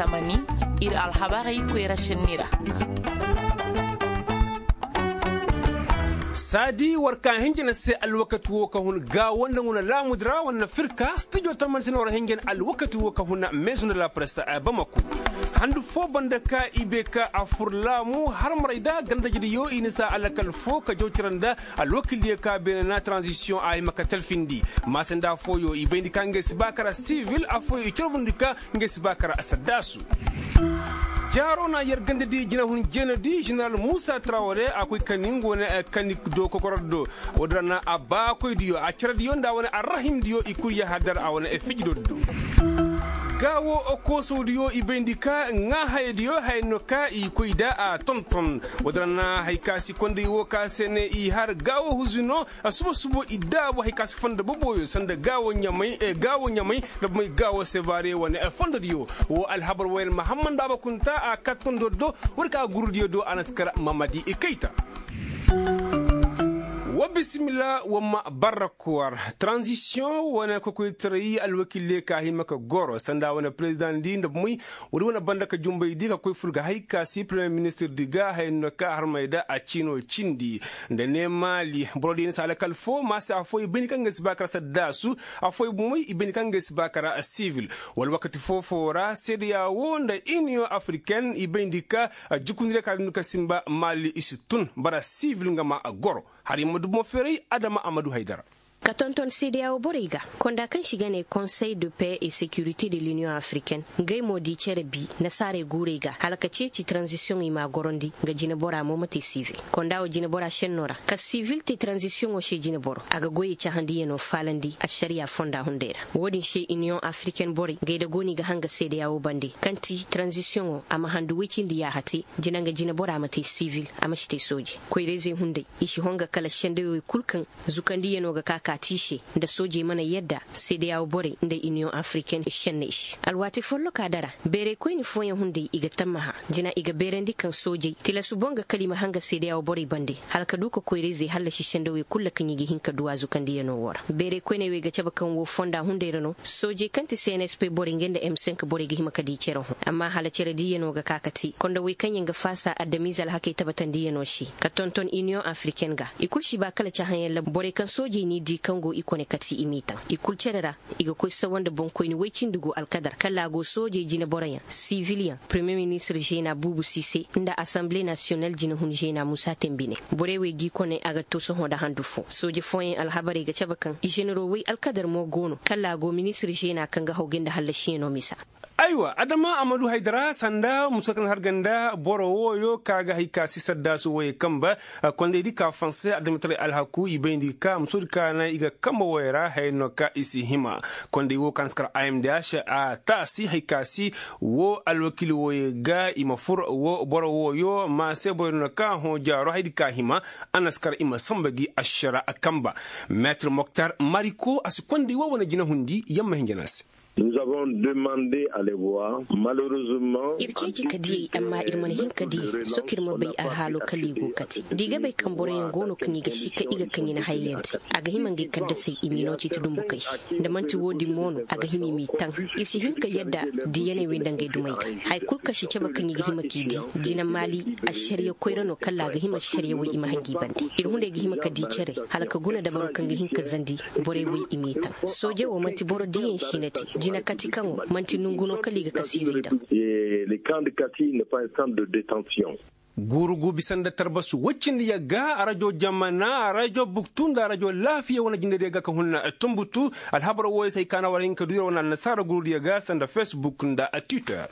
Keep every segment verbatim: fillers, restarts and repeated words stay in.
tamani ir alhabari kwera shenira. sadi warkan hingena se alwakatu woka hun ga wanda nguna la mudra wana firka studio taman sin wara hingen alwakatu woka huna maison de la presse a Bamako handu fo bandaka ibeka afurlamu har marida ganda jidi yo inisa alakal fo ka jawtiranda alwakil ka benana transition ay makatel findi masenda fo yo ibendi kange sibakara civil afo yo ichorvundika nge sibakara asadasu jaro na yargande di jina hun jena di general Musa Traoré akoy kaningo ne kanik do kokordo wodrana aba koy diyo a cerdiyo nda wona arrahim diyo ikuriya hadar awona e fijido do gawo o koso diyo ibendika nga haydiyo haynoka i koyda a tonton wodrana haykasi konde wo kasene i har gawo huzuno subo subo idda wo haykasi fonda boboyo sanda gawo nyamay e gawo nyamay da may gawo sevare wona e fonda diyo wo alhabar wel muhammad baba kunta a kattondo do warka gurdiyo do anaskara mamadi e keita wa bismillah wa ma barakwar transition wana ko ko tarayi alwakille ka himaka goro sanda wana president di ndab muy wuri wana banda ka jumbay di ka koy fulga hayka si premier ministre diga hayno ka harmayda a chino chindi nda ne mali brodi ni sala kalfo ma sa foy ben kan ngas bakara sadasu a foy muy ben kan ngas bakara a civil wal wakati fofora sedia wonda union africaine ibendika jukundire ka nuka simba mali isutun bara civil ngama a goro hari mo feri Adama Amadou Haidara. Katonton C D A O Boriga, konda kan shiga ne Conseil de paix et sécurité de l'Union africaine, ngay modi chere bi na sare gurega, halakace ci transition ima gorondi ga jina bora mo mate civil. Konda o jina bora shenora, ka civil te transition o she jina boro, aga goye cha handi yeno falandi a sharia fonda hundera. Wodin she Union africaine bori, ngay da goni ga hanga C D A O bande, kanti transition o ama handu wicindi ya hati, jina nga jina bora mate civil, ama shite soji. Koireze hunde, ishi honga kala shende kulkan, zukandi yeno ga kaka tishe da soje mana yadda sai da yawo bore da Union African shanish alwati follo kadara bere ko ni foyen hunde iga tamaha jina iga berendi kan soje tila su bonga kalima hanga sai da yawo bore bande halka duka ko reze halla shi shanda we kulla kan yigi hinka duwa zukan da yano wora bere ko ne we ga caba kan wo fonda hunde rano soje kanti C N S P bore ngenda M cinq bore gi himaka di cero amma hala cere di yano ga kakati konda we kan yanga fasa adamizal hake tabatan di yano shi ka tonton Union African ga ikul shi ba kala cha hanyalla bore kan soje ni di kango ikone kati imita ikul cerera iga koy sawanda bonko ni wecin dugo alkadar kala go soje jina boraya civilian premier ministre jena Boubou Cissé nda assemblée nationale jina hun jena Moussa Tembine borewe gi kone aga to so hoda handufo soje foyen alhabari ga cabakan igenero we alkadar mo gono kala go ministre jena kanga hogenda halla shino misa aywa Adama Amadou Haidara sanda musakan harganda boro woyo kaga hika sisadda su waye kamba konde di ka français adamtare alhaku ibendi ka musurka na iga kamba wayra hayno ka isi hima konde wo kanskar A M D H a ta si hika si wo alwakili woye ga imafur wo boro woyo ma se boyno ka ho jaro haydi ka hima anaskar ima sambagi ashara akamba maître Mokhtar Mariko asikonde wo wona jina hundi yamma hingenas. Nous avons demandé à les voir. Malheureusement, irkeji kadi amma irmana hin kadi sokir mo bai alhalo kaligo kati diga bai kambore ngono kanyi ga shika iga kanyi na hayyanti aga himange kadda sai iminoci tudum bukai da manti wodi mono aga himi mi tan irsi hin ka yadda diyane wendange dumai hay kulka shi ceba kanyi ga hima kidi jina mali a shariya koirano kalla ga hima shariya wai ima hangi bandi ir hunde ga hima kadi cere halaka guna da barukan ga hin ka zandi bore wai imitan soje wo manti boro diyen shinati jina kati kango manti nunguno kaliga kasizida et le camp de Kati n'est pas un centre de détention. gurugu bisanda tarbasu waccin ya ga arajo jamana arajo buktunda arajo lafiya wana jinde ga ka hunna tumbutu alhabara wo sai kana warin ka duyar wana nasara guru ya ga sanda Facebook nda Twitter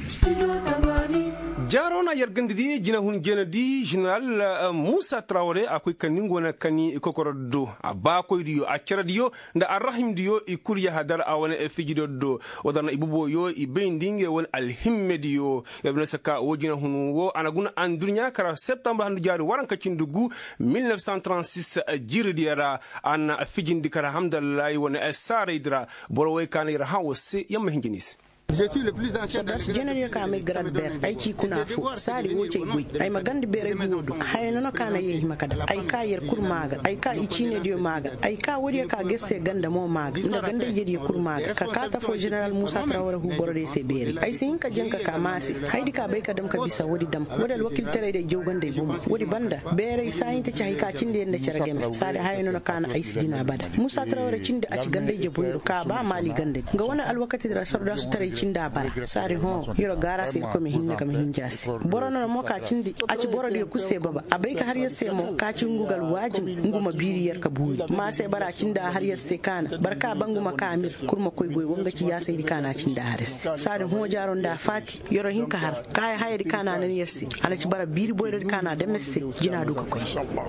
jarona yargandidi jina hun jena di general uh, Musa Traoré akoy kaningo na kani kokorodo aba koy diyo a diyo nda arrahim diyo ikuriya hadar awana e fijido do wadana ibubo yo ibendinge won alhimme diyo yabna saka wo jina hun wo anaguna andurnya kara septembre handu jaru waranka cindugu mille neuf cent trente-six jirdiara an fijindi kara hamdallah wona sare idra boro way kan ira hawse yamma hinginis sodas general ka mai grad ber aiki kuna fu sari woce gui ai magandi bere gudu hayno no kana yehi makada ai ka yer kurmaga ai ka icine dio maga ai ka wuri ka geste ganda mo maga inda ganda yedi kurmaga ka kata fo general Musa Traore hu borode se bere ai sin ka jenka ka masi haidi ka bai ka dam ka bisa wuri dam wadal wakil tare da jogande bum wuri banda bere sai ta ci ka cinde yanda ceragem sari hayno no kana ai sijina bada Musa Traore cinde a ci ganda je bundu ka ba mali gande ga wani alwakati da sarda su tare cinda bara sari ho yoro gara sai ko mi hinna ka mi hinjasi borono mo ka cindi a ci borode kusse baba abai ka har yasse mo ka cingugal wajin nguma biriyar ka buyi ma sai bara cinda har yasse kana barka bangu makamil kurma koy goy wonga ci ya sai kana cinda haris sari ho jaron da fati yoro hinka har kay hayri kana nan yersi ala ci bara biri boyre kana da messe jina duka koy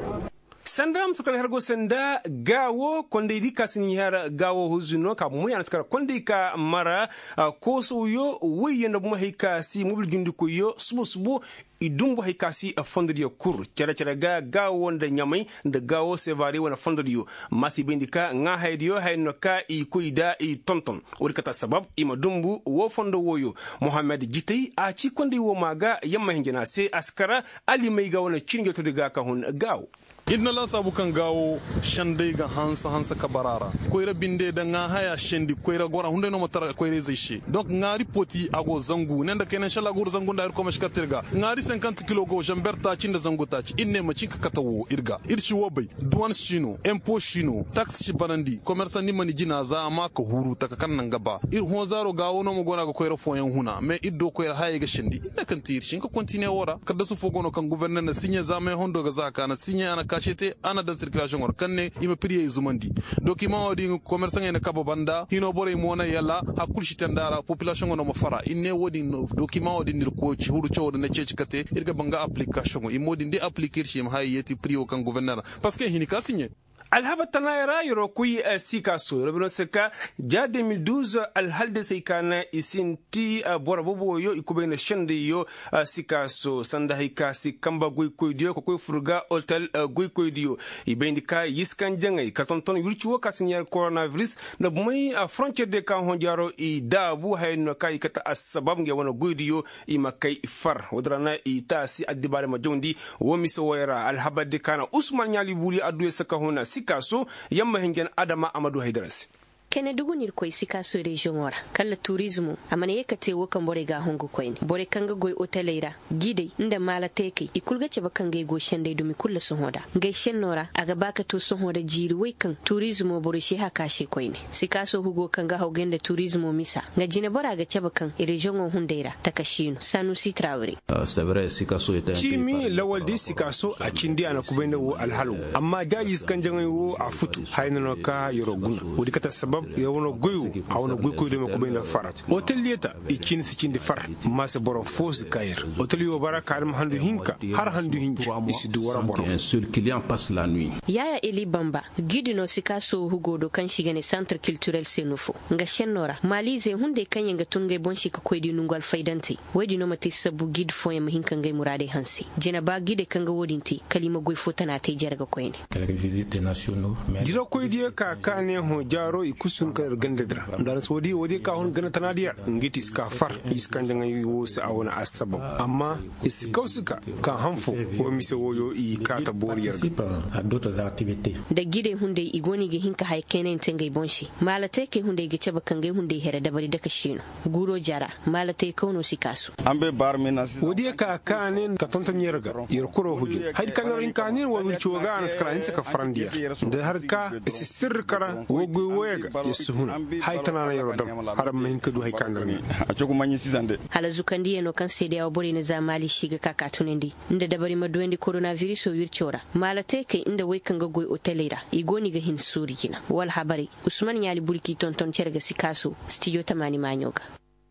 sandam sukal hergo senda gawo konde di kasin yara gawo huzuno ka mu yana skara konde ka mara ko so yo wiyenda bu mahika si mubul jundi ko yo subu subu idumbu haikasi a fondriyo kur cara cara ga gawo wanda nyamai da gawo sevari wana fondriyo masi bindika nga haidiyo haino ka i kuida i tonton urikata sabab ima dumbu wo fondo woyo Mohamed Jitei a ci konde wo maga yamma hingena se askara ali mai gawo na cinjo to diga ka hun gawo idna la sabu kan gawo shande ga hansa hansa kabarara koira binde da nga haya shendi koira gora hunde no matara koira zaishi donc nga ripoti ago zangu nenda kenen shala gur zangu da ko mashka tirga nga ri cinquante kilo go jamberta cinda zangu ta ci inne ma cinka katawo irga irshi wobai duwan shino impo shino tax shi banandi commerçant ni mani jina za ma ka huru ta kan nan gaba ir ho zaro gawo no mo gona ga koira foyan huna me iddo koira haya ga shendi inda kan tir shin ka continue wora kada su fogono kan gouverneur na sinye za mai hondo ga zaka na sinye ana kashete ana da circulation or kanne ima priye izumandi document odi commerçant ene kabo banda hino bore mona yalla hakul shitandara population no mafara inne wodi document odi ndir ko ci huru chodo na ceci kate irga banga application imodi ndi appliquer shi ma hayeti priyo kan gouverneur parce que hini ka signé alhaba tanayra yoro kui uh, sika so robino seka ja deux mille douze alhalde seikana isinti uh, bora bobo yo ikubena shende yo uh, sika so sanda hika sikamba gui koidio ko koy furga hotel uh, gui koidio ibendika yiskan jangay katonton yurchuo kasinya coronavirus na bumay uh, frontier de kan honjaro i dabu hayno kay kata asbab nge wono goidio i makay far wadrana i tasi adibare ma jondi wo miso wayra alhaba de kana usman nyali buli adu saka hona sikaso yamma hingen adama amadou haydaras kene dugunir koy sikaso region ora kala tourisme amane yekate wo kan bore ga hongo koyne bore kanga goy hoteleira gide inda mala teke ikulga ce bakan go shende dumi kullu sun hoda gai shennora aga baka to sun hoda jiri wai kan tourisme bore shi haka she koyne sikaso hugo kanga hawgende tourisme misa ga jine bora ga ce bakan region hundeira takashino Sanusi Traore c'est vrai sikaso était chimi lawal di sikaso a cindi ana kubende wo alhalu amma jayis kan jangai wo a futu hayno ka yoro guna wodi kata sabab ya wono goyu a wono goy koy de ko be na far hotel lieta e kin si cindi far ma se boro fos kayer hotel yo baraka am handu hinka har handu hinki isi du wara boro un seul client passe la nuit yaya eli bamba gidino sikaso hugo do kan shigane centre culturel senufo nga shennora malize hunde kanye nga tunge bonshi ka koy di nungal faidanti wedi no mate sabu gid fo yam hinka ngay murade hansi jena ba gide kanga wodinti kalima goy fotana tay jarga koyne quelques visites nationaux dira koy di ka kane ho jaro ikusun ka gandedra dan sodi wodi ka hon gana tanadiya ngiti ska far iskan danga yo sa awona asbab amma iskausuka ka hanfo ko mise woyo i ka ta boriyar à d'autres activités da gide hunde igoni ge hinka hay kenen tengay bonshi malate ke hunde ge ceba kangay hunde here da bari da kashino guro jara malate kauno sikasu ambe barmina wodi ka kane ka tonton yerga yer kuro huju hay kan rin kanin wo wilcho ga an skala in saka farandiya da har ka si sir kara wo go woyega yesuhun hay tanana yero dam haram men kadu hay kandarni a cikin manyi sisande hala zukandi no kan sai da bori na zamali shiga kaka tunendi inda dabari maduwendi coronavirus o wirchora malate kai inda wai kan ga goy hotelera igoni ga hin suri kina wal habari usman yali burki tonton cerga sikaso studio tamani manyoga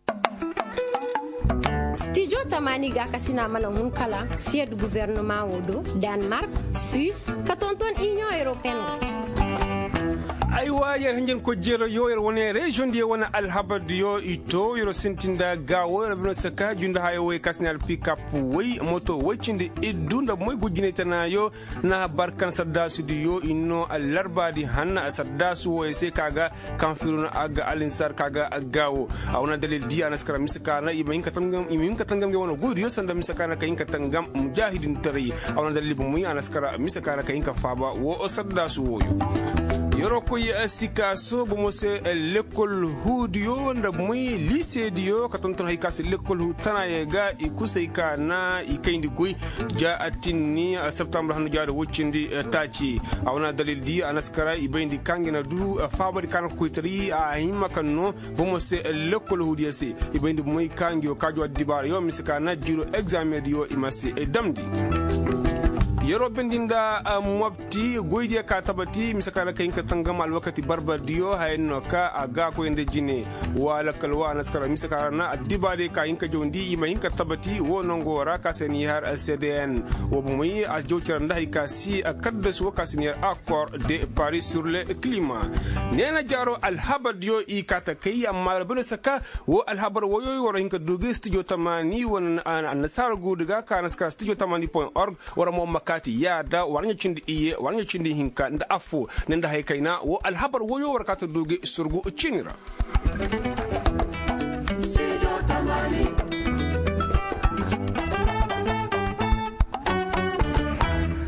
studio tamani ga kasina mana hun kala sied gouvernement wodo Denmark Suisse ka tonton Union Européenne aiwa yer hingen ko jero yo yer woni region di wona alhabar dio ito yoro sintinda gawo rabino saka junda hayo we kasnal pick up we moto wacinde idunda moy gujine tanayo na barkan saddasu dio inno alarba di hanna saddasu wo se kaga kanfiruna aga alinsar kaga gawo awna dalil di anaskara misakana imin katangam imin katangam ge wona godiyo sanda misakana kayin katangam mujahidin tari awna dalil bu muy anaskara misakana kayin ka faba wo saddasu woyo yoro ko ya sika so bo mo se l'école hudio nda muy lycée dio ka tonton hay kas l'école hu tanaye ga i kusay ka na i kayndi goy ja atinni septembre hanu jaado woccindi taci awna dalil di anaskara i bayndi kangina du fabari kan ko tari a himma kanno bo mo se l'école hudio se i bayndi muy kangi o kajo dibar yo misika na jiro examen dio imasi e damdi yoro bendinda mobti goydi ka tabati misakala kayin ka tangam al wakati barbadio hayno ka aga ko ende jine wala kalwa naskara misakala na adibade kayin ka jondi ima hinka tabati wonongo raka seni har C D N wo muy a jowtar ndahi ka si akaddas wo kasini accord de Paris sur le climat nena jaro al habadio i kata kay amma bana saka wo al habar wo yoy woro hinka doge studio tamani won an nasar guduga ka naskara studio tamani point org wora mo makati yada warnya cindi iye warnya cindi hinka nda afo nenda hay kayna wo al habar wo yo warkata doge surgu cinira